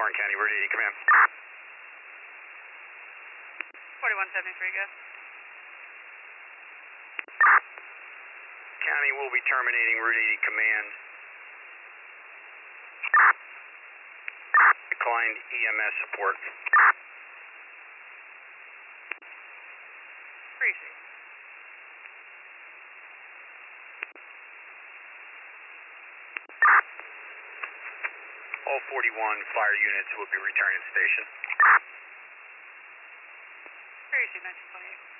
Warren County, Route 80, command. 4173, go. County will be terminating Route 80 command. Declined EMS support. Appreciate it. All 41 fire units will be returning to station. Appreciate 1928.